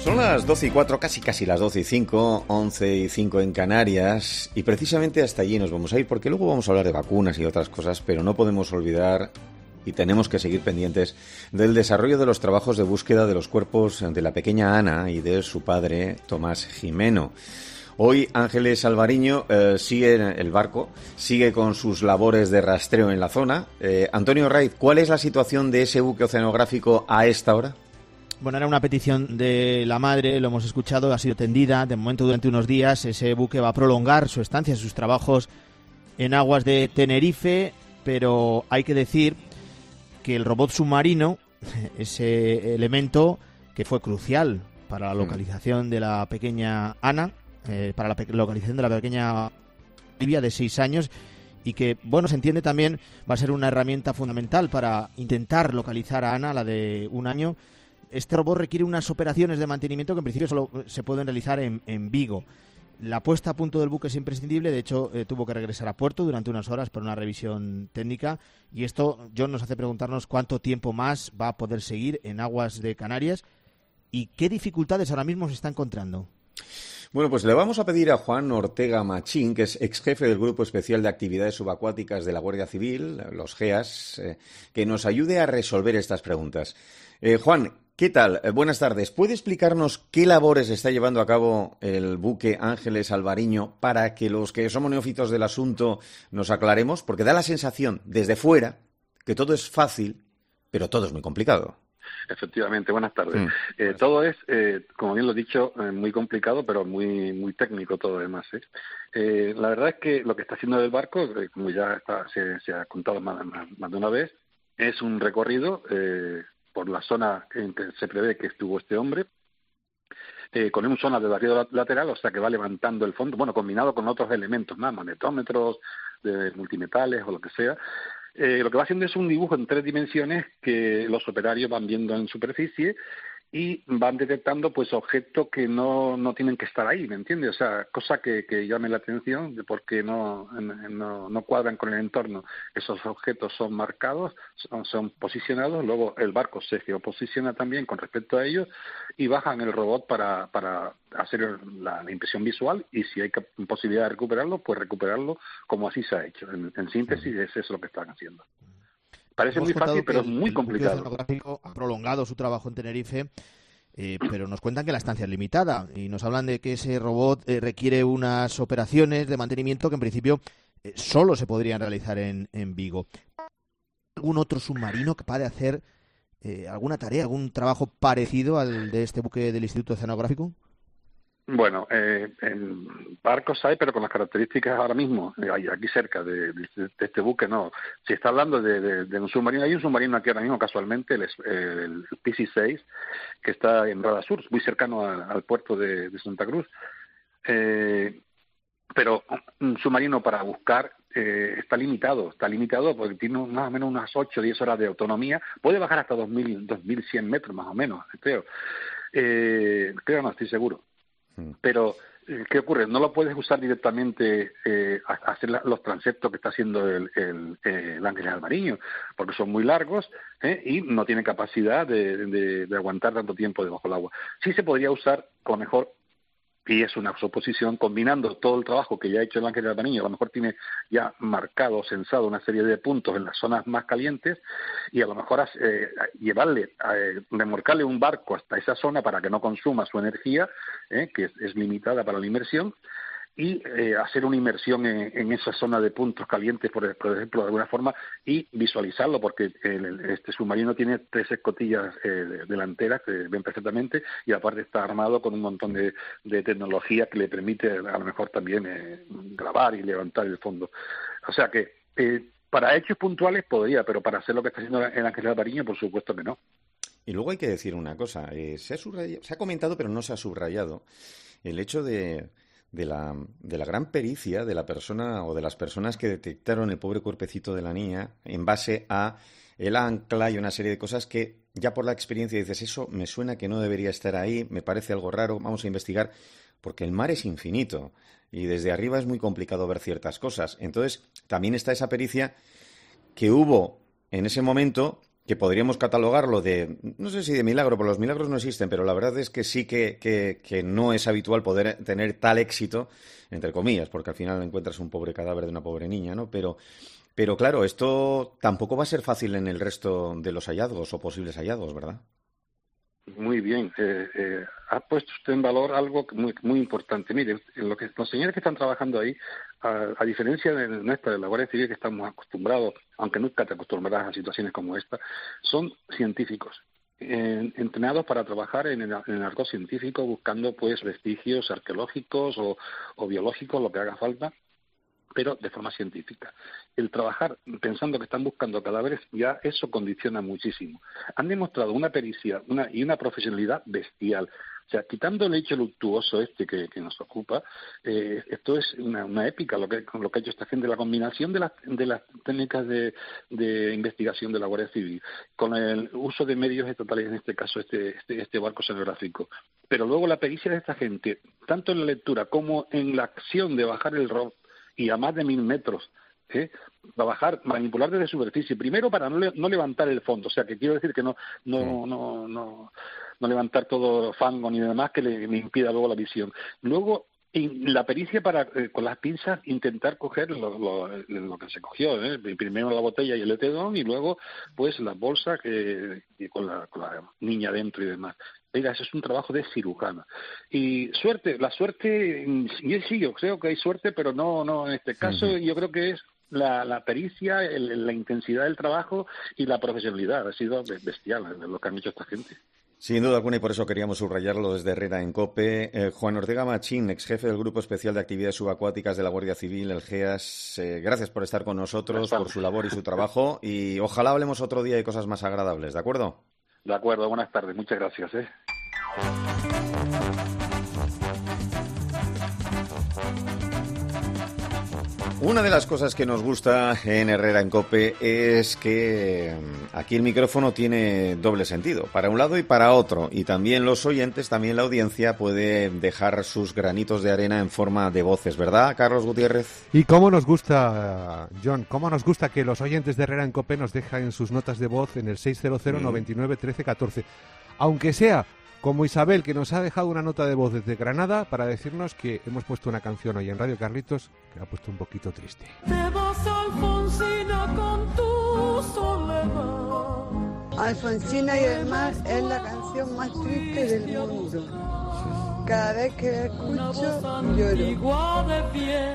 Son las 12:04, casi las 12:05, 11:05 en Canarias, y precisamente hasta allí nos vamos a ir, porque luego vamos a hablar de vacunas y otras cosas, pero no podemos olvidar y tenemos que seguir pendientes del desarrollo de los trabajos de búsqueda de los cuerpos de la pequeña Ana y de su padre, Tomás Jimeno. Hoy Ángeles Alvariño sigue en el barco, sigue con sus labores de rastreo en la zona. Antonio Raiz, ¿cuál es la situación de ese buque oceanográfico a esta hora? Bueno, era una petición de la madre, lo hemos escuchado, ha sido tendida. De momento, durante unos días, ese buque va a prolongar su estancia, sus trabajos en aguas de Tenerife, pero hay que decir que el robot submarino, ese elemento que fue crucial para la localización de la pequeña Ana, para la localización de la pequeña Olivia de 6 años, y que, bueno, se entiende también va a ser una herramienta fundamental para intentar localizar a Ana, la de 1 año. Este robot requiere unas operaciones de mantenimiento que en principio solo se pueden realizar en Vigo. La puesta a punto del buque es imprescindible, de hecho tuvo que regresar a puerto durante unas horas para una revisión técnica, y esto, John, nos hace preguntarnos cuánto tiempo más va a poder seguir en aguas de Canarias y qué dificultades ahora mismo se está encontrando. Bueno, pues le vamos a pedir a Juan Ortega Machín, que es exjefe del Grupo Especial de Actividades Subacuáticas de la Guardia Civil, los GEAS, que nos ayude a resolver estas preguntas. Juan, ¿qué tal? Buenas tardes. ¿Puede explicarnos qué labores está llevando a cabo el buque Ángeles Alvariño para que los que somos neófitos del asunto nos aclaremos? Porque da la sensación, desde fuera, que todo es fácil, pero todo es muy complicado. Efectivamente, buenas tardes. Todo es, como bien lo he dicho, muy complicado, pero muy técnico todo además. La verdad es que lo que está haciendo el barco, como ya se ha contado más de una vez, es un recorrido por la zona en que se prevé que estuvo este hombre, con un zona de barrido lateral, o sea que va levantando el fondo, bueno, combinado con otros elementos más, magnetómetros, de multimetales o lo que sea. Lo que va haciendo es un dibujo en 3 dimensiones que los operarios van viendo en superficie y van detectando pues objetos que no tienen que estar ahí, ¿me entiendes? O sea, cosa que llame la atención de por qué no cuadran con el entorno. Esos objetos son marcados, son posicionados, luego el barco se geoposiciona también con respecto a ellos y bajan el robot para hacer la impresión visual, y si hay posibilidad de recuperarlo, pues recuperarlo como así se ha hecho. En síntesis, es eso lo que están haciendo. Parece muy fácil, pero es muy complicado. El oceanográfico ha prolongado su trabajo en Tenerife, pero nos cuentan que la estancia es limitada y nos hablan de que ese robot requiere unas operaciones de mantenimiento que en principio solo se podrían realizar en Vigo. ¿Algún otro submarino capaz de hacer alguna tarea, algún trabajo parecido al de este buque del Instituto Oceanográfico? Bueno, en barcos hay, pero con las características ahora mismo, aquí cerca de este buque, no. Si está hablando de un submarino, hay un submarino aquí ahora mismo, casualmente, el PC-6, que está en Rada Sur, muy cercano al puerto de Santa Cruz. Pero un submarino para buscar está limitado porque tiene más o menos unas 8 o 10 horas de autonomía. Puede bajar hasta 2.100 metros, más o menos, creo. No, estoy seguro. Pero, ¿qué ocurre? No lo puedes usar directamente a hacer los transeptos que está haciendo el Ángeles Alvariño, porque son muy largos y no tiene capacidad de aguantar tanto tiempo debajo del agua. Sí se podría usar, a lo mejor, y es una suposición, combinando todo el trabajo que ya ha hecho el Ángeles Alvariño, a lo mejor tiene ya marcado, censado una serie de puntos en las zonas más calientes, y a lo mejor remolcarle un barco hasta esa zona para que no consuma su energía, que es limitada para la inmersión, y hacer una inmersión en esa zona de puntos calientes, por ejemplo, de alguna forma, y visualizarlo, porque este submarino tiene 3 escotillas delanteras que ven perfectamente, y aparte está armado con un montón de tecnología que le permite a lo mejor también grabar y levantar el fondo. O sea que para hechos puntuales podría, pero para hacer lo que está haciendo el Ángeles Alvariño, por supuesto que no. Y luego hay que decir una cosa, se ha comentado pero no se ha subrayado el hecho de la gran pericia de la persona o de las personas que detectaron el pobre cuerpecito de la niña en base a el ancla y una serie de cosas que ya por la experiencia dices, eso me suena que no debería estar ahí, me parece algo raro, vamos a investigar, porque el mar es infinito y desde arriba es muy complicado ver ciertas cosas. Entonces también está esa pericia que hubo en ese momento que podríamos catalogarlo de, no sé si de milagro, porque los milagros no existen, pero la verdad es que sí que no es habitual poder tener tal éxito, entre comillas, porque al final encuentras un pobre cadáver de una pobre niña, ¿no? Pero claro, esto tampoco va a ser fácil en el resto de los hallazgos o posibles hallazgos, ¿verdad? Muy bien. Ha puesto usted en valor algo muy, muy importante. Mire, los señores que están trabajando ahí, a diferencia de la Guardia Civil, que estamos acostumbrados, aunque nunca te acostumbrarás a situaciones como esta, son científicos. Entrenados para trabajar en el arco científico, buscando pues vestigios arqueológicos o biológicos, lo que haga falta, pero de forma científica. El trabajar pensando que están buscando cadáveres, ya eso condiciona muchísimo. Han demostrado una pericia y una profesionalidad bestial. O sea, quitando el hecho luctuoso que nos ocupa, esto es una épica lo que ha hecho esta gente, la combinación de las técnicas de investigación de la Guardia Civil, con el uso de medios estatales, en este caso este barco oceanográfico. Pero luego la pericia de esta gente, tanto en la lectura como en la acción de bajar el ROV, y a más de 1000 metros, manipular desde superficie, primero para no levantar el fondo, o sea, que quiero decir que no levantar todo fango ni demás que le impida luego la visión. Luego, la pericia para con las pinzas intentar coger lo que se cogió, primero la botella y el etedón, y luego pues las bolsas con la niña dentro y demás. Oiga, eso es un trabajo de cirujana. Y la suerte, sí, yo creo que hay suerte, pero no en este caso. Yo creo que es la pericia, la intensidad del trabajo y la profesionalidad. Ha sido bestial lo que han hecho esta gente. Sin duda alguna, y por eso queríamos subrayarlo desde Herrera en COPE. Juan Ortega Machín, ex jefe del Grupo Especial de Actividades Subacuáticas de la Guardia Civil, el GEAS, gracias por estar con nosotros, por su labor y su trabajo, y ojalá hablemos otro día de cosas más agradables, ¿de acuerdo? De acuerdo, buenas tardes, muchas gracias. Una de las cosas que nos gusta en Herrera en COPE es que aquí el micrófono tiene doble sentido, para un lado y para otro, y también los oyentes, también la audiencia puede dejar sus granitos de arena en forma de voces, ¿verdad, Carlos Gutiérrez? Y cómo nos gusta, John, cómo nos gusta que los oyentes de Herrera en COPE nos dejen sus notas de voz en el 600 99 13 14, aunque sea como Isabel, que nos ha dejado una nota de voz desde Granada para decirnos que hemos puesto una canción hoy en Radio Carlitos que la ha puesto un poquito triste. Te vas, Alfonsina, con tu soledad. Alfonsina y el mar es la canción más triste del mundo. Cada vez que la escucho, lloro.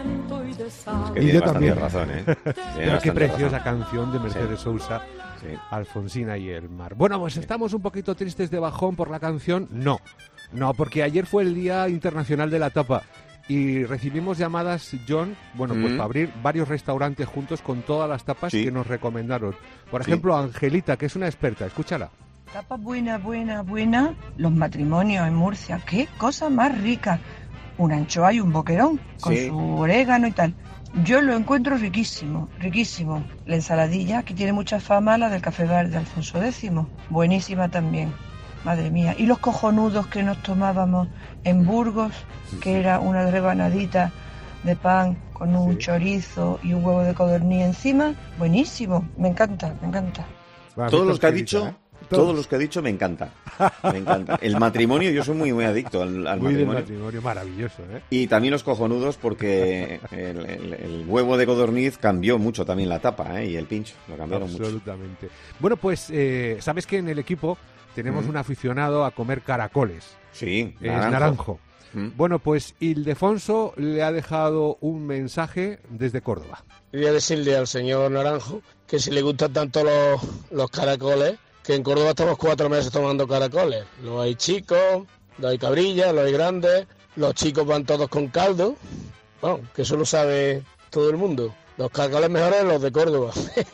Y yo también. Razón, Pero qué preciosa canción de Mercedes Sousa. Sí. Alfonsina y el mar. Bueno, pues estamos un poquito tristes de bajón por la canción. No, porque ayer fue el Día Internacional de la Tapa y recibimos llamadas, John, pues para abrir varios restaurantes juntos con todas las tapas que nos recomendaron. Por ejemplo, Angelita, que es una experta, escúchala. Tapa buena, los matrimonios en Murcia, qué cosa más rica. Una anchoa y un boquerón con su orégano y tal. Yo lo encuentro riquísimo. La ensaladilla, que tiene mucha fama, la del Café Bar de Alfonso X, buenísima también. Madre mía. Y los cojonudos que nos tomábamos en Burgos, que era una rebanadita de pan con un chorizo y un huevo de codorniz encima, buenísimo. Me encanta. Todos los que ha dicho... Todos los que he dicho me encanta. El matrimonio, yo soy muy adicto al matrimonio. Muy matrimonio, maravilloso, ¿eh? Y también los cojonudos, porque el huevo de codorniz cambió mucho también la tapa, y el pincho, lo cambiaron mucho. Absolutamente. Bueno, pues, sabes que en el equipo tenemos un aficionado a comer caracoles. Sí, es Naranjo. Bueno, pues Ildefonso le ha dejado un mensaje desde Córdoba. Voy a decirle al señor Naranjo que si le gustan tanto los caracoles, que en Córdoba estamos 4 meses tomando caracoles. Los hay chicos, los hay cabrillas, los hay grandes, los chicos van todos con caldo, bueno, que eso lo sabe todo el mundo. Los caracoles mejores los de Córdoba.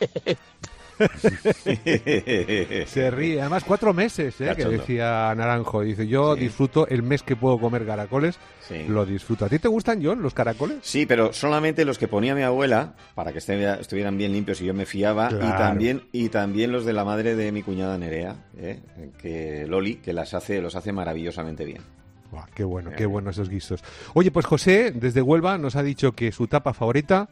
Se ríe, además 4 meses, que decía Naranjo, dice, yo disfruto el mes que puedo comer caracoles, lo disfruto. ¿A ti te gustan, John, los caracoles? Sí, pero solamente los que ponía mi abuela, para que estuvieran bien limpios y yo me fiaba, claro. y también los de la madre de mi cuñada Nerea, que Loli, que los hace maravillosamente bien. Wow, qué bueno esos guisos. Oye, pues José, desde Huelva, nos ha dicho que su tapa favorita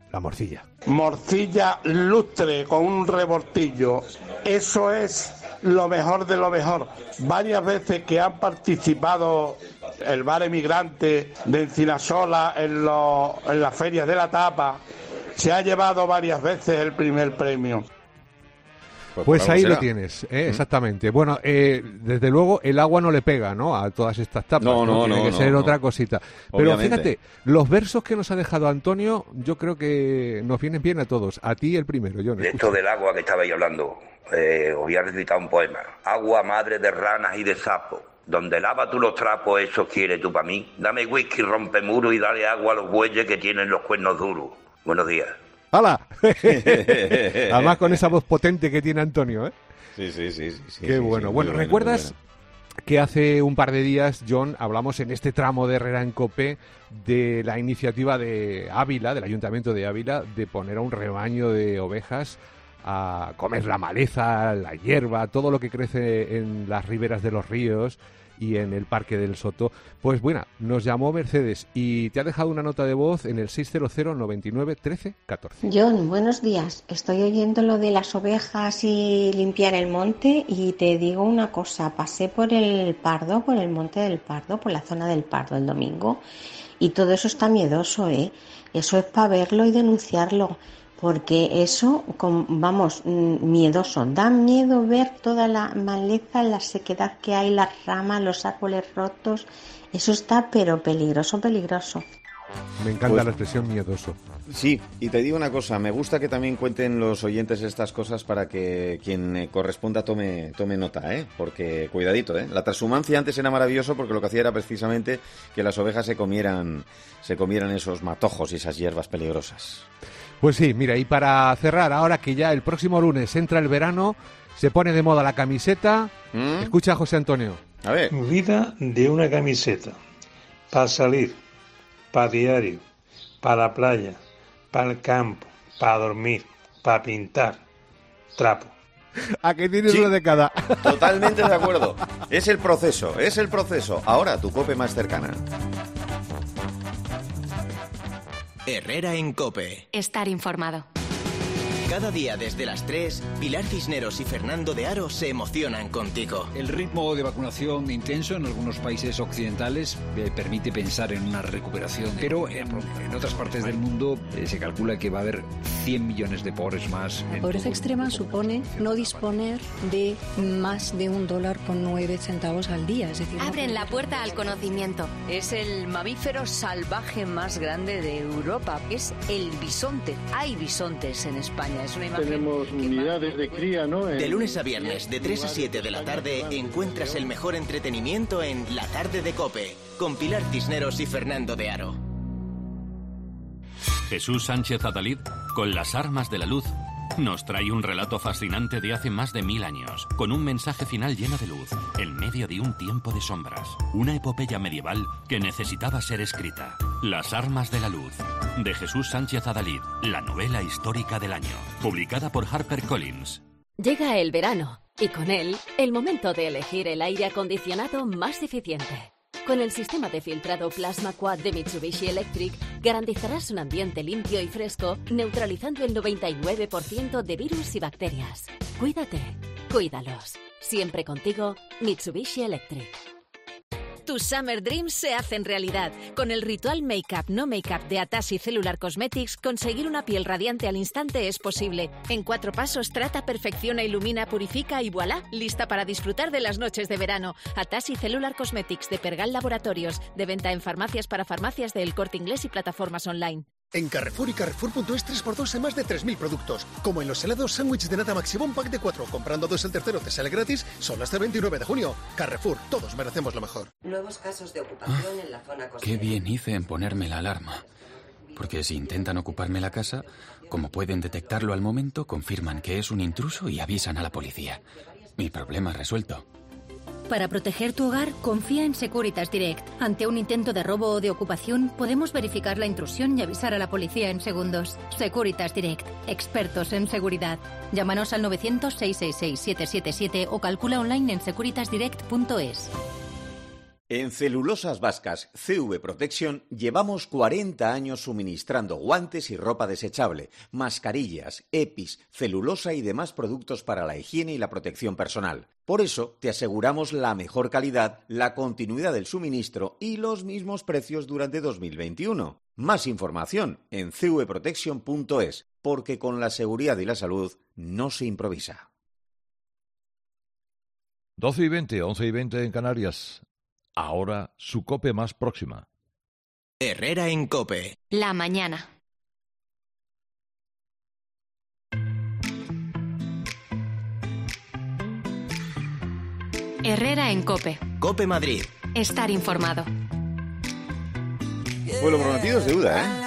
la morcilla. Morcilla lustre con un rebortillo, eso es lo mejor de lo mejor. Varias veces que han participado el bar emigrante de Encinasola en las ferias de la tapa, se ha llevado varias veces el primer premio. Pues ahí lo tienes, exactamente. Bueno, desde luego el agua no le pega, ¿no?, a todas estas tapas. Tiene que ser otra cosita. Pero fíjate, los versos que nos ha dejado Antonio, yo creo que nos vienen bien a todos. A ti el primero, John. De esto del agua que estabais hablando, os voy a recitar un poema. Agua madre de ranas y de sapos, donde lava tú los trapos, eso quieres tú para mí. Dame whisky, rompe muro y dale agua a los bueyes que tienen los cuernos duros. Buenos días. ¡Hala! Además con esa voz potente que tiene Antonio, ¿eh? Sí. Qué bueno. Sí, bueno, ¿recuerdas que hace un par de días, John, hablamos en este tramo de Herrera en COPE de la iniciativa de Ávila, del Ayuntamiento de Ávila, de poner a un rebaño de ovejas a comer la maleza, la hierba, todo lo que crece en las riberas de los ríos y en el Parque del Soto? Pues bueno, nos llamó Mercedes y te ha dejado una nota de voz en el 600 99 13 14. John, buenos días. Estoy oyendo lo de las ovejas y limpiar el monte y te digo una cosa. Pasé por el Pardo, por el Monte del Pardo, por la zona del Pardo el domingo y todo eso está miedoso, ¿eh? Eso es para verlo y denunciarlo. Porque eso, vamos, miedoso. Da miedo ver toda la maleza, la sequedad que hay, las ramas, los árboles rotos. Eso está, pero peligroso. Me encanta la expresión miedoso. Sí, y te digo una cosa, me gusta que también cuenten los oyentes estas cosas para que quien corresponda tome nota, ¿eh? Porque, cuidadito, ¿eh? La transhumancia antes era maravilloso porque lo que hacía era precisamente que las ovejas se comieran esos matojos y esas hierbas peligrosas. Pues sí, mira, y para cerrar, ahora que ya el próximo lunes entra el verano, se pone de moda la camiseta. Escucha a José Antonio. A ver. Vida de una camiseta. Para salir, para diario, para la playa, para el campo, para dormir, para pintar. Trapo. ¿A qué tienes uno de cada? Totalmente de acuerdo. Es el proceso. Ahora tu COPE más cercana. Herrera en COPE. Estar informado. Cada día desde las 3, Pilar Cisneros y Fernando de Aro se emocionan contigo. El ritmo de vacunación intenso en algunos países occidentales permite pensar en una recuperación, pero en otras partes del mundo se calcula que va a haber 100 millones de pobres más. La pobreza extrema supone no disponer de más de $1.09 al día. Es decir, abren la puerta al conocimiento. Es el mamífero salvaje más grande de Europa. Es el bisonte. Hay bisontes en España. Tenemos unidades de cría, ¿no? De lunes a viernes, de 3 a 7 de la tarde, encuentras el mejor entretenimiento en La Tarde de COPE, con Pilar Cisneros y Fernando de Aro. Jesús Sánchez Adalid, con Las Armas de la Luz, nos trae un relato fascinante de hace más de 1000 años, con un mensaje final lleno de luz, en medio de un tiempo de sombras. Una epopeya medieval que necesitaba ser escrita. Las Armas de la Luz, de Jesús Sánchez Adalid, la novela histórica del año, publicada por HarperCollins. Llega el verano, y con él, el momento de elegir el aire acondicionado más eficiente. Con el sistema de filtrado Plasma Quad de Mitsubishi Electric, garantizarás un ambiente limpio y fresco, neutralizando el 99% de virus y bacterias. Cuídate, cuídalos. Siempre contigo, Mitsubishi Electric. Tus Summer Dreams se hacen realidad. Con el ritual Make-up No Make-up de Atassi Cellular Cosmetics, conseguir una piel radiante al instante es posible. En 4 pasos, trata, perfecciona, ilumina, purifica y ¡voilá! Lista para disfrutar de las noches de verano. Atassi Cellular Cosmetics de Pergal Laboratorios. De venta en farmacias para farmacias de El Corte Inglés y plataformas online. En Carrefour y Carrefour.es 3x2 en más de 3.000 productos. Como en los helados sándwich de nata Maximum Pack de 4. Comprando 2 el tercero te sale gratis. Solo hasta el 29 de junio. Carrefour, todos merecemos lo mejor. Nuevos casos de ocupación en la zona costera. Qué bien hice en ponerme la alarma. Porque si intentan ocuparme la casa, como pueden detectarlo al momento, confirman que es un intruso y avisan a la policía. Mi problema resuelto. Para proteger tu hogar, confía en Securitas Direct. Ante un intento de robo o de ocupación, podemos verificar la intrusión y avisar a la policía en segundos. Securitas Direct, expertos en seguridad. Llámanos al 900-666-777 o calcula online en securitasdirect.es. En Celulosas Vascas CV Protection llevamos 40 años suministrando guantes y ropa desechable, mascarillas, EPIs, celulosa y demás productos para la higiene y la protección personal. Por eso te aseguramos la mejor calidad, la continuidad del suministro y los mismos precios durante 2021. Más información en cvprotection.es, porque con la seguridad y la salud no se improvisa. 12:20, 11:20 en Canarias. Ahora su COPE más próxima. Herrera en COPE. La mañana. Herrera en COPE. COPE Madrid. Estar informado. Pues lo prometido es deuda, ¿eh?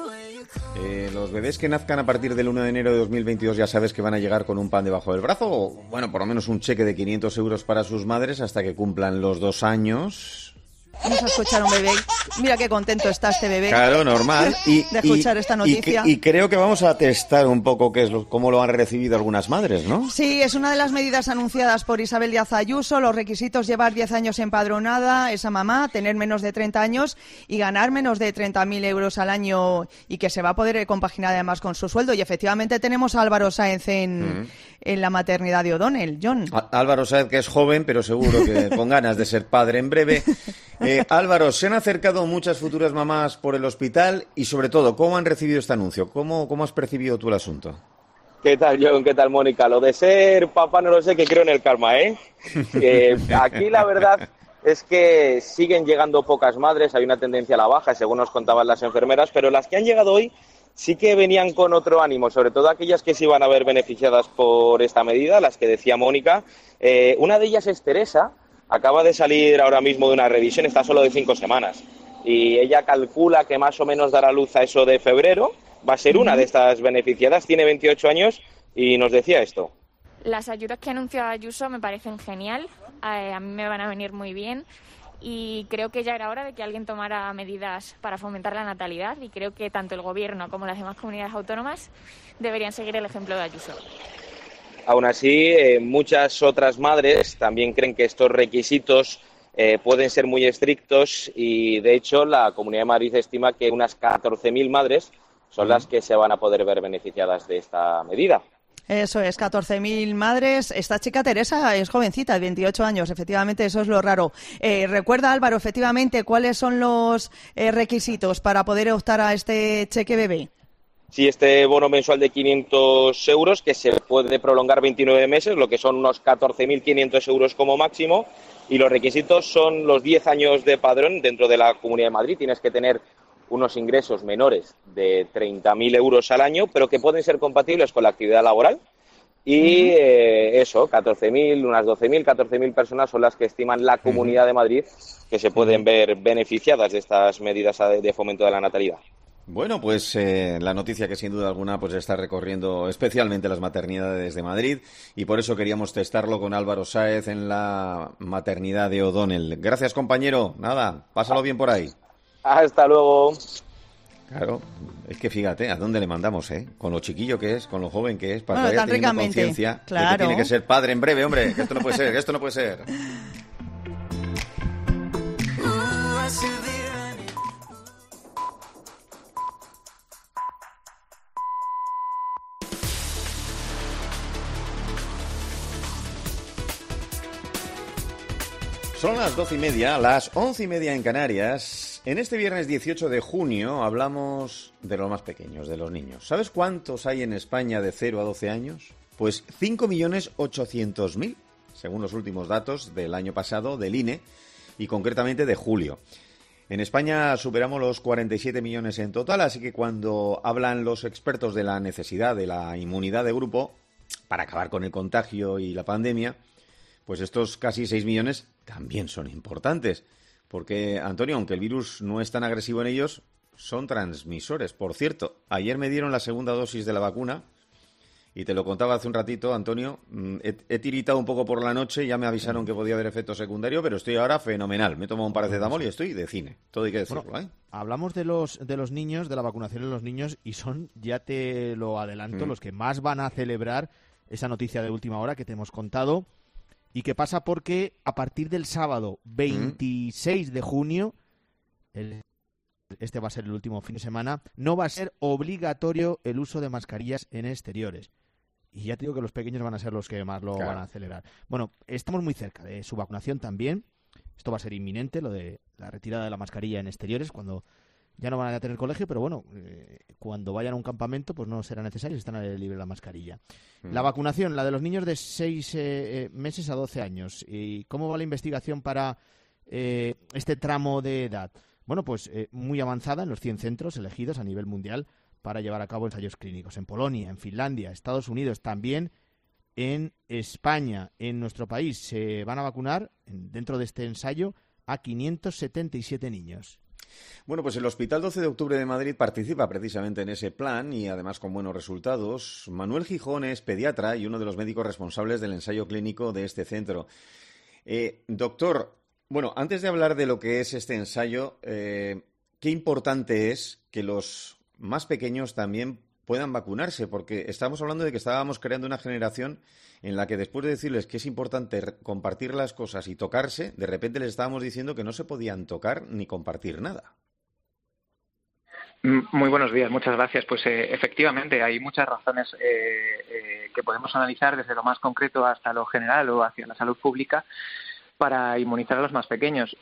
Los bebés que nazcan a partir del 1 de enero de 2022 ya sabes que van a llegar con un pan debajo del brazo, o bueno, por lo menos un cheque de 500 euros para sus madres hasta que cumplan los 2 años. Vamos a escuchar a un bebé. Mira qué contento está este bebé. Claro, normal. De escuchar esta noticia. Y creo que vamos a testar un poco cómo lo han recibido algunas madres, ¿no? Sí, es una de las medidas anunciadas por Isabel Díaz Ayuso. Los requisitos: llevar 10 años empadronada esa mamá, tener menos de 30 años y ganar menos de 30.000 euros al año, y que se va a poder compaginar además con su sueldo. Y efectivamente tenemos a Álvaro Sáenz en la maternidad de O'Donnell, John. Álvaro Sáenz, que es joven, pero seguro que con ganas de ser padre en breve. Álvaro, ¿se han acercado muchas futuras mamás por el hospital? Y sobre todo, ¿cómo han recibido este anuncio? ¿Cómo has percibido tú el asunto? ¿Qué tal, John? ¿Qué tal, Mónica? Lo de ser papá no lo sé, que creo en el karma, ¿eh? Aquí la verdad es que siguen llegando pocas madres, hay una tendencia a la baja, según nos contaban las enfermeras, pero las que han llegado hoy sí que venían con otro ánimo, sobre todo aquellas que se iban a ver beneficiadas por esta medida, las que decía Mónica. Una de ellas es Teresa. Acaba de salir ahora mismo de una revisión, está solo de 5 semanas. Y ella calcula que más o menos dará luz a eso de febrero. Va a ser una de estas beneficiadas, tiene 28 años y nos decía esto. Las ayudas que ha anunciado Ayuso me parecen genial, a mí me van a venir muy bien. Y creo que ya era hora de que alguien tomara medidas para fomentar la natalidad, y creo que tanto el Gobierno como las demás comunidades autónomas deberían seguir el ejemplo de Ayuso. Aún así, muchas otras madres también creen que estos requisitos pueden ser muy estrictos, y de hecho la Comunidad de Madrid estima que unas 14.000 madres son las que se van a poder ver beneficiadas de esta medida. Eso es, 14.000 madres. Esta chica Teresa es jovencita, de 28 años, efectivamente, eso es lo raro. Recuerda, Álvaro, efectivamente, ¿cuáles son los requisitos para poder optar a este cheque bebé? Sí, este bono mensual de 500 euros, que se puede prolongar 29 meses, lo que son unos 14.500 euros como máximo, y los requisitos son los 10 años de padrón dentro de la Comunidad de Madrid. Tienes que tener unos ingresos menores de 30.000 euros al año, pero que pueden ser compatibles con la actividad laboral. Y eso, 14.000, unas 12.000, 14.000 personas son las que estiman la Comunidad de Madrid que se pueden ver beneficiadas de estas medidas de fomento de la natalidad. Bueno, pues la noticia que sin duda alguna pues está recorriendo especialmente las maternidades de Madrid, y por eso queríamos testarlo con Álvaro Sáenz en la maternidad de O'Donnell. Gracias, compañero. Nada, pásalo bien por ahí. Hasta luego. Claro, es que fíjate, ¿a dónde le mandamos, Con lo chiquillo que es, con lo joven que es, para bueno, que vaya teniendo conciencia de que tiene que ser padre en breve, hombre, que esto no puede ser, que esto no puede ser. Son las 12:30, las 11:30 en Canarias. En este viernes 18 de junio hablamos de los más pequeños, de los niños. ¿Sabes cuántos hay en España de 0 a 12 años? Pues 5.800.000, según los últimos datos del año pasado del INE, y concretamente de julio. En España superamos los 47 millones en total, así que cuando hablan los expertos de la necesidad de la inmunidad de grupo para acabar con el contagio y la pandemia, pues estos casi 6 millones también son importantes. Porque, Antonio, aunque el virus no es tan agresivo en ellos, son transmisores. Por cierto, ayer me dieron la segunda dosis de la vacuna y te lo contaba hace un ratito, Antonio. He tiritado un poco por la noche, ya me avisaron que podía haber efecto secundario, pero estoy ahora fenomenal. Me he tomado un paracetamol y estoy de cine. Todo hay que decirlo, bueno, hablamos de los niños, de la vacunación en los niños, y son, ya te lo adelanto, los que más van a celebrar esa noticia de última hora que te hemos contado. y que pasa porque a partir del sábado 26 de junio, este va a ser el último fin de semana, no va a ser obligatorio el uso de mascarillas en exteriores. Y ya te digo que los pequeños van a ser los que más lo van a acelerar. Bueno, estamos muy cerca de su vacunación también. Esto va a ser inminente, lo de la retirada de la mascarilla en exteriores, cuando ya no van a tener colegio, pero bueno, cuando vayan a un campamento, pues no será necesario, están al aire libre la mascarilla. La vacunación, la de los niños de 6 meses a 12 años. ¿Y cómo va la investigación para este tramo de edad? Bueno, pues muy avanzada en los 100 centros elegidos a nivel mundial para llevar a cabo ensayos clínicos. En Polonia, en Finlandia, Estados Unidos, también en España. En nuestro país se van a vacunar, dentro de este ensayo, a 577 niños. Bueno, pues el Hospital 12 de Octubre de Madrid participa precisamente en ese plan y además con buenos resultados. Manuel Gijón es pediatra y uno de los médicos responsables del ensayo clínico de este centro. Doctor, bueno, antes de hablar de lo que es este ensayo, qué importante es que los más pequeños también puedan vacunarse, porque estamos hablando de que estábamos creando una generación en la que después de decirles que es importante compartir las cosas y tocarse, de repente les estábamos diciendo que no se podían tocar ni compartir nada. Muy buenos días, muchas gracias. Pues efectivamente hay muchas razones que podemos analizar desde lo más concreto hasta lo general o hacia la salud pública para inmunizar a los más pequeños.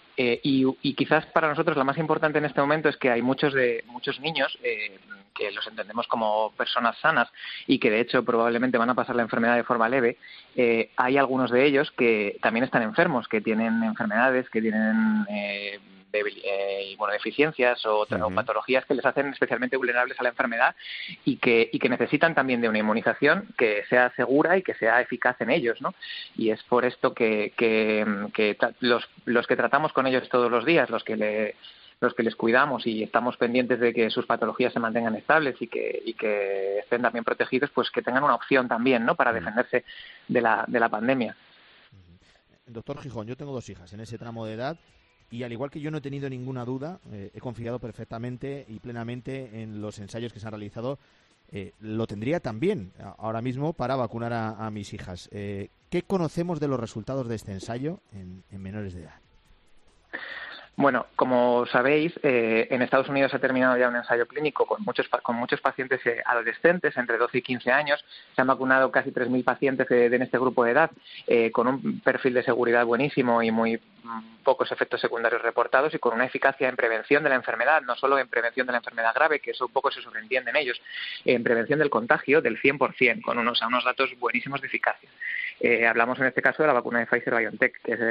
Y quizás para nosotros la más importante en este momento es que hay muchos niños que los entendemos como personas sanas y que de hecho probablemente van a pasar la enfermedad de forma leve. Hay algunos de ellos que también están enfermos, que tienen enfermedades, que tienen inmunodeficiencias o patologías que les hacen especialmente vulnerables a la enfermedad y que necesitan también de una inmunización que sea segura y que sea eficaz en ellos, ¿no? Y es por esto que los que tratamos con ellos todos los días, los que les cuidamos y estamos pendientes de que sus patologías se mantengan estables y que estén también protegidos, pues que tengan una opción también, ¿no?, para defenderse de la pandemia. Doctor Gijón, yo tengo 2 hijas en ese tramo de edad y al igual que yo no he tenido ninguna duda, he confiado perfectamente y plenamente en los ensayos que se han realizado. Lo tendría también ahora mismo para vacunar a mis hijas. ¿Qué conocemos de los resultados de este ensayo en menores de edad? Bueno, como sabéis, en Estados Unidos ha terminado ya un ensayo clínico con muchos pacientes adolescentes entre 12 y 15 años. Se han vacunado casi 3.000 pacientes en este grupo de edad con un perfil de seguridad buenísimo y muy pocos efectos secundarios reportados y con una eficacia en prevención de la enfermedad, no solo en prevención de la enfermedad grave, que eso un poco se sobreentiende en ellos, en prevención del contagio del 100%, con unos datos buenísimos de eficacia. Hablamos en este caso de la vacuna de Pfizer-BioNTech, que es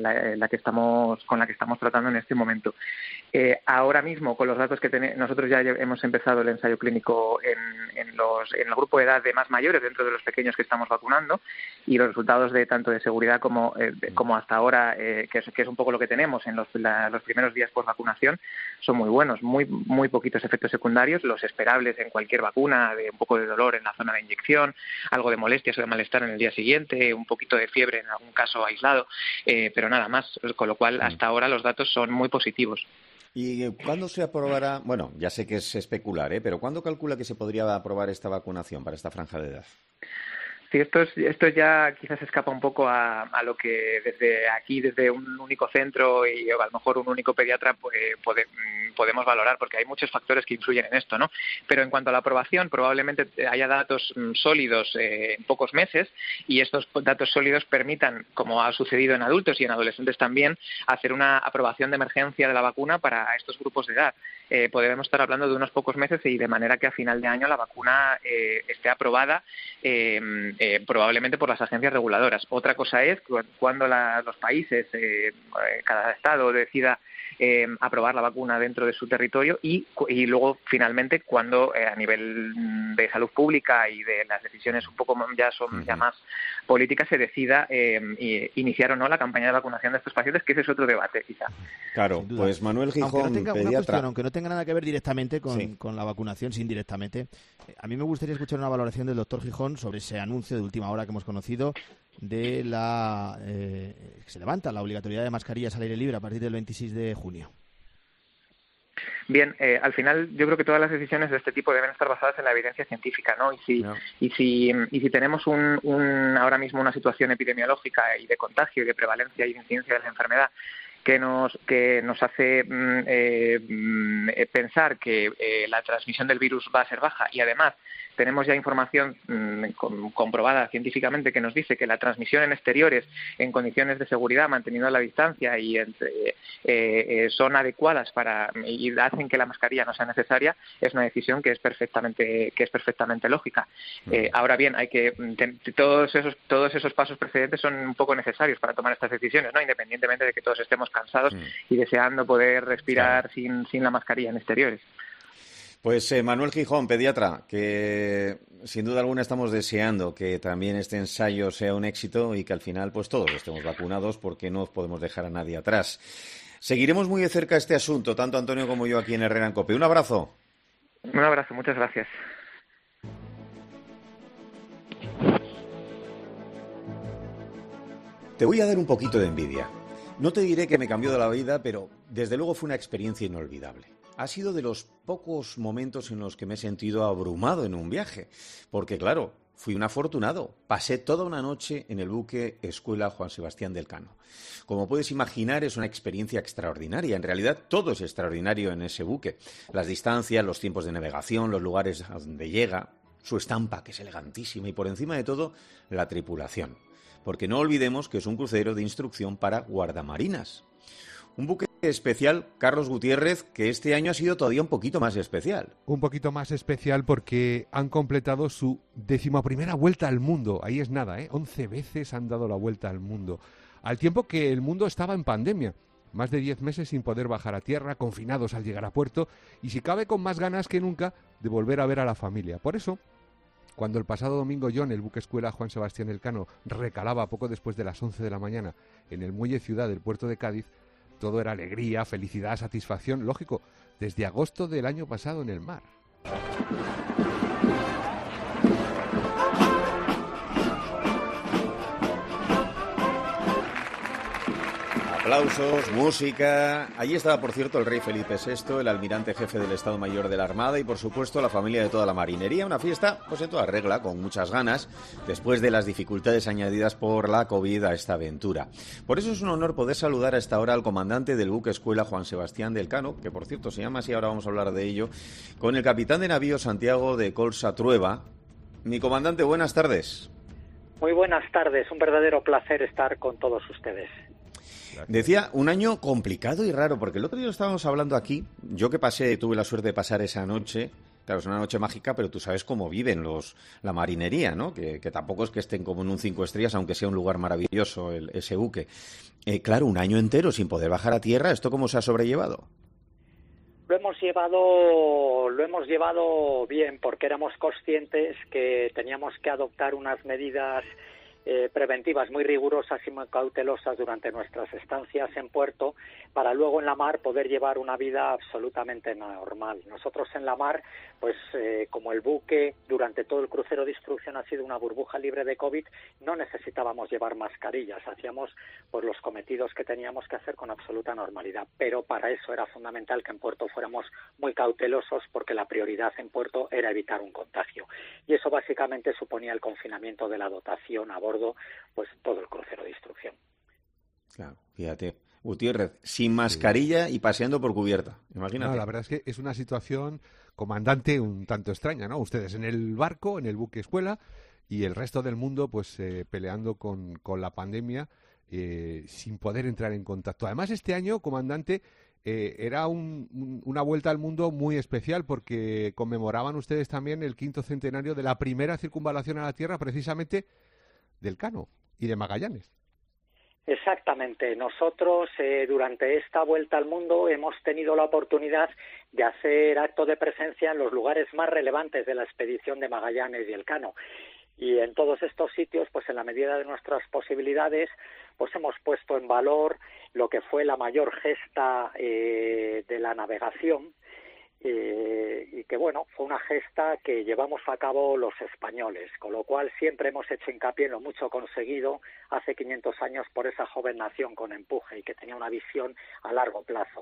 con la que estamos tratando en este momento. Ahora mismo, con los datos que nosotros ya hemos empezado el ensayo clínico en el grupo de edad de más mayores dentro de los pequeños que estamos vacunando, y los resultados de tanto de seguridad como hasta ahora, que es un poco lo que tenemos en los primeros días post vacunación, son muy buenos, muy poquitos efectos secundarios, los esperables en cualquier vacuna, de un poco de dolor en la zona de inyección, algo de molestias o de malestar en el día siguiente, un poquito de fiebre en algún caso aislado, pero nada más, con lo cual hasta ahora los datos son muy positivos. ¿Y cuándo se aprobará? Bueno, ya sé que es especular, pero ¿cuándo calcula que se podría aprobar esta vacunación para esta franja de edad? Sí, esto ya quizás escapa un poco a lo que desde un único centro y a lo mejor un único pediatra podemos valorar, porque hay muchos factores que influyen en esto, ¿no? Pero en cuanto a la aprobación, probablemente haya datos sólidos en pocos meses, y estos datos sólidos permitan, como ha sucedido en adultos y en adolescentes también, hacer una aprobación de emergencia de la vacuna para estos grupos de edad. Podemos estar hablando de unos pocos meses y de manera que a final de año la vacuna esté aprobada probablemente por las agencias reguladoras. Otra cosa es cuando los países, cada estado decida aprobar la vacuna dentro de su territorio y luego finalmente cuando a nivel de salud pública y de las decisiones un poco ya más políticas se decida iniciar o no la campaña de vacunación de estos pacientes, que ese es otro debate quizá. Claro, pues Manuel Gijón, pediatra. Aunque no tenga nada que ver directamente con la vacunación, sí indirectamente, a mí me gustaría escuchar una valoración del doctor Gijón sobre ese anuncio de última hora que hemos conocido de que se levanta la obligatoriedad de mascarillas al aire libre a partir del 26 de junio. Bien, al final yo creo que todas las decisiones de este tipo deben estar basadas en la evidencia científica, ¿no? Y si tenemos ahora mismo una situación epidemiológica y de contagio y de prevalencia y de incidencia de la enfermedad que nos hace pensar que la transmisión del virus va a ser baja, y además tenemos ya información comprobada científicamente que nos dice que la transmisión en exteriores, en condiciones de seguridad, manteniendo la distancia y son adecuadas y hacen que la mascarilla no sea necesaria, es una decisión que es perfectamente lógica. Ahora bien, todos esos pasos precedentes son un poco necesarios para tomar estas decisiones, ¿no? Independientemente de que todos estemos cansados y deseando poder respirar sin la mascarilla en exteriores. Pues Manuel Gijón, pediatra, que sin duda alguna estamos deseando que también este ensayo sea un éxito y que al final pues todos estemos vacunados, porque no podemos dejar a nadie atrás. Seguiremos muy de cerca este asunto, tanto Antonio como yo aquí en Herrera en COPE. Un abrazo. Un abrazo, muchas gracias. Te voy a dar un poquito de envidia. No te diré que me cambió de la vida, pero desde luego fue una experiencia inolvidable. Ha sido de los pocos momentos en los que me he sentido abrumado en un viaje, porque claro, fui un afortunado. Pasé toda una noche en el buque Escuela Juan Sebastián del Cano. Como puedes imaginar, es una experiencia extraordinaria. En realidad, todo es extraordinario en ese buque. Las distancias, los tiempos de navegación, los lugares a donde llega, su estampa, que es elegantísima, y por encima de todo, la tripulación. Porque no olvidemos que es un crucero de instrucción para guardamarinas. Un buque especial, Carlos Gutiérrez, que este año ha sido todavía un poquito más especial. Un poquito más especial porque han completado su 11ª vuelta al mundo. Ahí es nada, 11 veces han dado la vuelta al mundo. Al tiempo que el mundo estaba en pandemia. Más de 10 meses sin poder bajar a tierra, confinados al llegar a puerto, y si cabe con más ganas que nunca de volver a ver a la familia. Por eso, cuando el pasado domingo yo en el buque Escuela Juan Sebastián Elcano recalaba poco después de las 11 de la mañana en el muelle Ciudad del puerto de Cádiz, todo era alegría, felicidad, satisfacción, lógico, desde agosto del año pasado en el mar. Aplausos, música. Allí estaba, por cierto, el rey Felipe VI, el almirante jefe del Estado Mayor de la Armada y, por supuesto, la familia de toda la marinería. Una fiesta, pues en toda regla, con muchas ganas, después de las dificultades añadidas por la COVID a esta aventura. Por eso es un honor poder saludar a esta hora al comandante del buque Escuela Juan Sebastián del Cano, que, por cierto, se llama así, ahora vamos a hablar de ello, con el capitán de navío Santiago de Colsa Trueba. Mi comandante, buenas tardes. Muy buenas tardes, un verdadero placer estar con todos ustedes. Decía, un año complicado y raro, porque el otro día lo estábamos hablando aquí, yo que tuve la suerte de pasar esa noche, claro, es una noche mágica, pero tú sabes cómo viven la marinería, ¿no? Que tampoco es que estén como en un 5 estrellas, aunque sea un lugar maravilloso ese buque. Claro, un año entero sin poder bajar a tierra, ¿esto cómo se ha sobrellevado? Lo hemos llevado bien, porque éramos conscientes que teníamos que adoptar unas medidas preventivas muy rigurosas y muy cautelosas durante nuestras estancias en puerto, para luego en la mar poder llevar una vida absolutamente normal. Nosotros en la mar, pues como el buque durante todo el crucero de instrucción ha sido una burbuja libre de COVID, no necesitábamos llevar mascarillas, hacíamos pues los cometidos que teníamos que hacer con absoluta normalidad, pero para eso era fundamental que en puerto fuéramos muy cautelosos, porque la prioridad en puerto era evitar un contagio, y eso básicamente suponía el confinamiento de la dotación a bordo, pues todo el crucero de instrucción. Claro, fíjate, Gutiérrez, sin mascarilla y paseando por cubierta, imagínate. No, la verdad es que es una situación, comandante, un tanto extraña, ¿no? Ustedes en el barco, en el buque Escuela, y el resto del mundo pues peleando con la pandemia, sin poder entrar en contacto. Además, este año, comandante, era una vuelta al mundo muy especial, porque conmemoraban ustedes también el 5º centenario de la primera circunvalación a la Tierra, precisamente del Cano y de Magallanes. Exactamente. Nosotros durante esta vuelta al mundo hemos tenido la oportunidad de hacer acto de presencia en los lugares más relevantes de la expedición de Magallanes y Elcano. Y en todos estos sitios, pues en la medida de nuestras posibilidades, pues hemos puesto en valor lo que fue la mayor gesta de la navegación, y que bueno, fue una gesta que llevamos a cabo los españoles, con lo cual siempre hemos hecho hincapié en lo mucho conseguido hace 500 años por esa joven nación con empuje y que tenía una visión a largo plazo,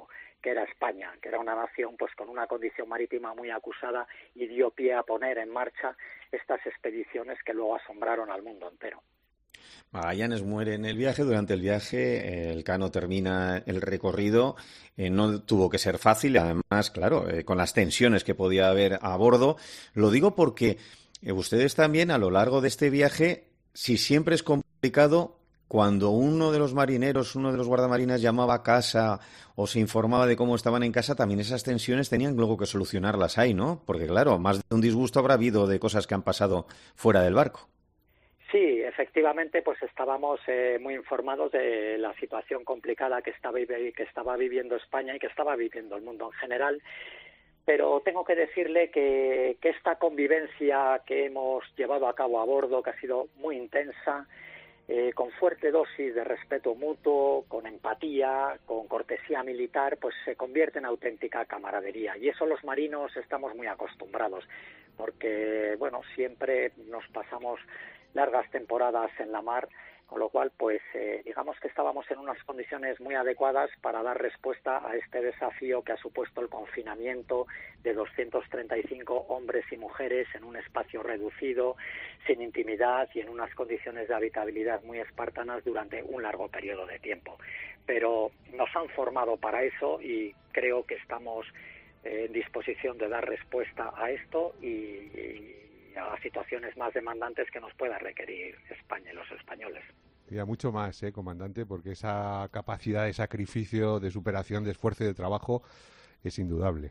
que era España, que era una nación pues con una condición marítima muy acusada, y dio pie a poner en marcha estas expediciones que luego asombraron al mundo entero. Magallanes muere en el viaje. Durante el viaje, Elcano termina el recorrido. No tuvo que ser fácil, además, claro, con las tensiones que podía haber a bordo. Lo digo porque ustedes también, a lo largo de este viaje, si siempre es complicado, cuando uno de los marineros, uno de los guardamarinas llamaba a casa o se informaba de cómo estaban en casa, también esas tensiones tenían luego que solucionarlas ahí, ¿no? Porque, claro, más de un disgusto habrá habido de cosas que han pasado fuera del barco. Sí, efectivamente, pues estábamos muy informados de la situación complicada que estaba viviendo España y que estaba viviendo el mundo en general, pero tengo que decirle que esta convivencia que hemos llevado a cabo a bordo, que ha sido muy intensa, con fuerte dosis de respeto mutuo, con empatía, con cortesía militar, pues se convierte en auténtica camaradería. Y eso los marinos estamos muy acostumbrados, porque, bueno, siempre nos pasamos largas temporadas en la mar, con lo cual, pues, digamos que estábamos en unas condiciones muy adecuadas para dar respuesta a este desafío que ha supuesto el confinamiento de 235 hombres y mujeres en un espacio reducido, sin intimidad y en unas condiciones de habitabilidad muy espartanas durante un largo periodo de tiempo. Pero nos han formado para eso y creo que estamos en disposición de dar respuesta a esto y a situaciones más demandantes que nos pueda requerir España y los españoles. Y a mucho más, comandante, porque esa capacidad de sacrificio, de superación, de esfuerzo y de trabajo es indudable.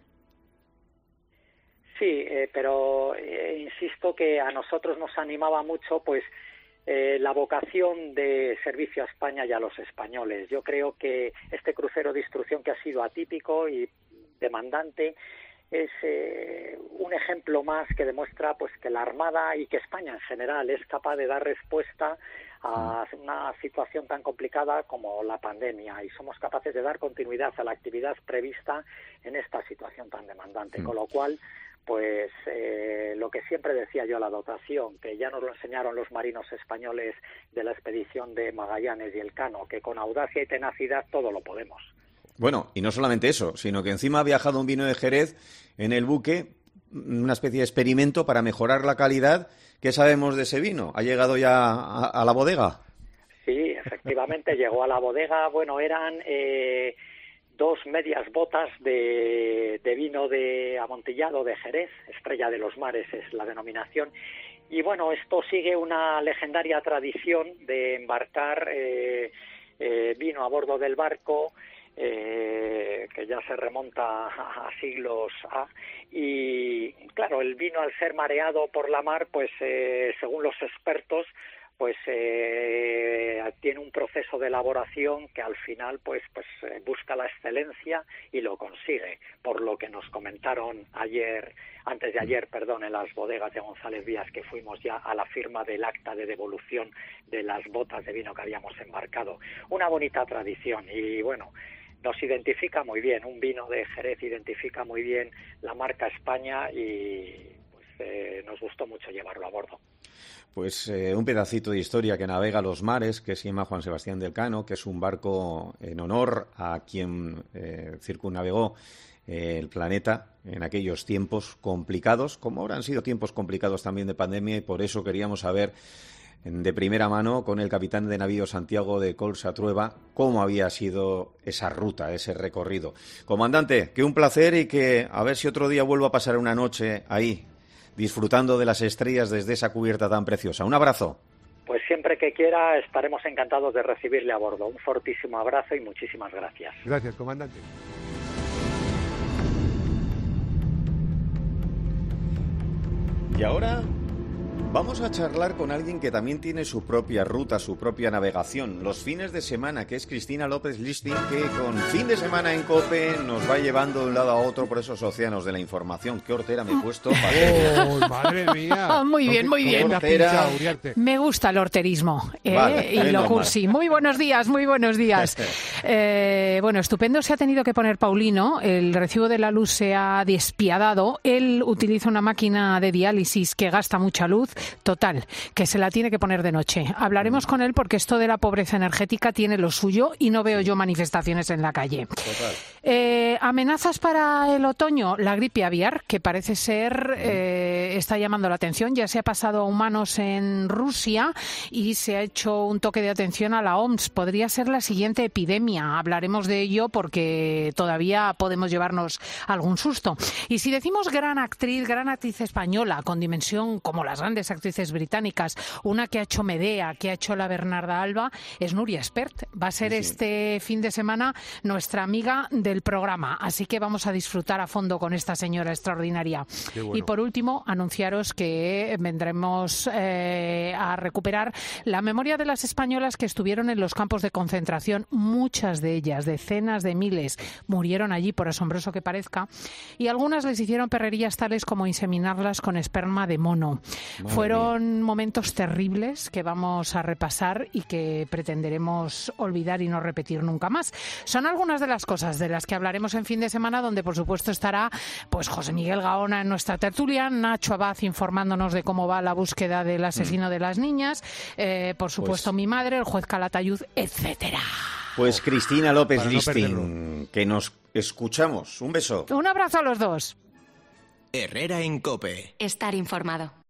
Sí, pero insisto que a nosotros nos animaba mucho pues la vocación de servicio a España y a los españoles. Yo creo que este crucero de instrucción, que ha sido atípico y demandante, es un ejemplo más que demuestra pues que la Armada y que España en general es capaz de dar respuesta a una situación tan complicada como la pandemia, y somos capaces de dar continuidad a la actividad prevista en esta situación tan demandante. Con lo cual, pues lo que siempre decía yo, la dotación, que ya nos lo enseñaron los marinos españoles de la expedición de Magallanes y Elcano, que con audacia y tenacidad todo lo podemos. Bueno, y no solamente eso, sino que encima ha viajado un vino de Jerez en el buque, una especie de experimento para mejorar la calidad. ¿Qué sabemos de ese vino? ¿Ha llegado ya a la bodega? Sí, efectivamente llegó a la bodega. Bueno, eran 2 medias botas de vino de amontillado de Jerez, Estrella de los Mares es la denominación. Y bueno, esto sigue una legendaria tradición de embarcar vino a bordo del barco, que ya se remonta a siglos A, y claro, el vino, al ser mareado por la mar, pues según los expertos, pues tiene un proceso de elaboración que al final pues busca la excelencia y lo consigue, por lo que nos comentaron antes de ayer, en las bodegas de González Vías, que fuimos ya a la firma del acta de devolución de las botas de vino que habíamos embarcado. Una bonita tradición y bueno, nos identifica muy bien, un vino de Jerez identifica muy bien la marca España y pues nos gustó mucho llevarlo a bordo. Pues un pedacito de historia que navega los mares, que se llama Juan Sebastián de Elcano, que es un barco en honor a quien circunnavegó el planeta en aquellos tiempos complicados, como ahora han sido tiempos complicados también de pandemia, y por eso queríamos saber de primera mano con el capitán de navío Santiago de Colsa Trueba cómo había sido esa ruta, ese recorrido. Comandante, que un placer y que a ver si otro día vuelvo a pasar una noche ahí, disfrutando de las estrellas desde esa cubierta tan preciosa. Un abrazo. Pues siempre que quiera estaremos encantados de recibirle a bordo. Un fortísimo abrazo y muchísimas gracias. Gracias, comandante. Y ahora vamos a charlar con alguien que también tiene su propia ruta, su propia navegación, los fines de semana, que es Cristina López Listing, que con Fin de Semana en COPE nos va llevando de un lado a otro por esos océanos de la información. ¡Qué hortera me he puesto! ¡Oh, madre mía! Muy bien, muy bien. Me gusta el horterismo y lo cursi. Muy buenos días, muy buenos días. Bueno, estupendo se ha tenido que poner Paulino. El recibo de la luz se ha despiadado. Él utiliza una máquina de diálisis que gasta mucha luz Total, que se la tiene que poner de noche. Hablaremos con él porque esto de la pobreza energética tiene lo suyo y no veo yo manifestaciones en la calle. Amenazas para el otoño, la gripe aviar, que parece ser está llamando la atención. Ya se ha pasado a humanos en Rusia y se ha hecho un toque de atención a la OMS. Podría ser la siguiente epidemia. Hablaremos de ello porque todavía podemos llevarnos algún susto. Y si decimos gran actriz española con dimensión como las grandes actrices británicas, una que ha hecho Medea, que ha hecho la Bernarda Alba, es Núria Espert. Va a ser este fin de semana nuestra amiga del programa, así que vamos a disfrutar a fondo con esta señora extraordinaria. Bueno. Y por último, anunciaros que vendremos a recuperar la memoria de las españolas que estuvieron en los campos de concentración. Muchas de ellas, decenas de miles, murieron allí, por asombroso que parezca, y algunas les hicieron perrerías tales como inseminarlas con esperma de mono. Fueron momentos terribles que vamos a repasar y que pretenderemos olvidar y no repetir nunca más. Son algunas de las cosas de las que hablaremos en fin de semana, donde por supuesto estará pues José Miguel Gaona en nuestra tertulia, Nacho Abad informándonos de cómo va la búsqueda del asesino de las niñas, por supuesto mi madre, el juez Calatayud, etcétera. Pues Cristina López Listing, que nos escuchamos. Un beso. Un abrazo a los dos. Herrera en COPE. Estar informado.